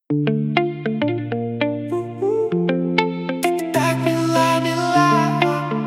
Так мила, мила,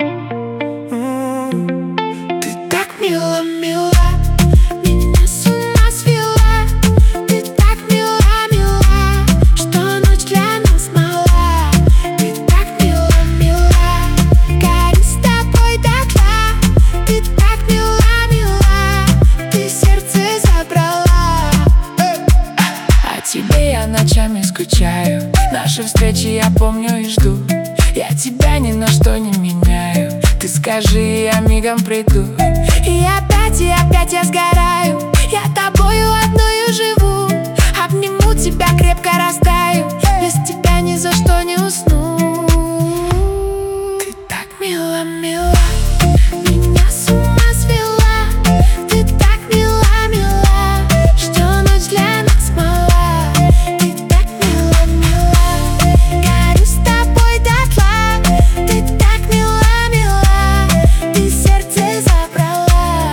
ты так мила, мила, меня с ума свела. Ты так мила, мила, что ночь для нас мала. Ты так мила, мила, горю с тобой дотла. Ты так мила, мила, ты сердце забрала. О тебе я ночами скучаю, наши встречи я помню и жду. Я тебя ни на что не меняю, ты скажи, я мигом приду. И опять я сгораю, я тобою одною живу. Обниму тебя, крепко растаю, без тебя ни за что не усну. Ты так мила, мила, меня с ума свела. Ты так мила, мила, что ночь для нас мала. Ты так мила, мила, горю с тобой дотла. Ты так мила, мила, ты сердце забрала.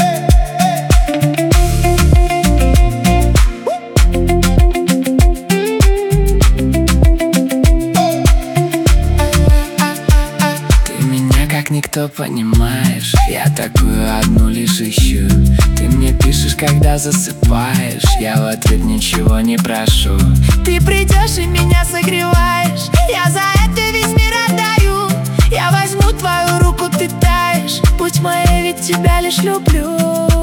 Ты меня как никто понимаешь, я такую одну лишь ищу. Ты мне пишешь, когда засыпаешь, я в ответ ничего не прошу. Ты придешь и меня согреваешь, я за это весь мир отдаю. Я возьму твою руку, ты таешь, будь моей, ведь тебя лишь люблю.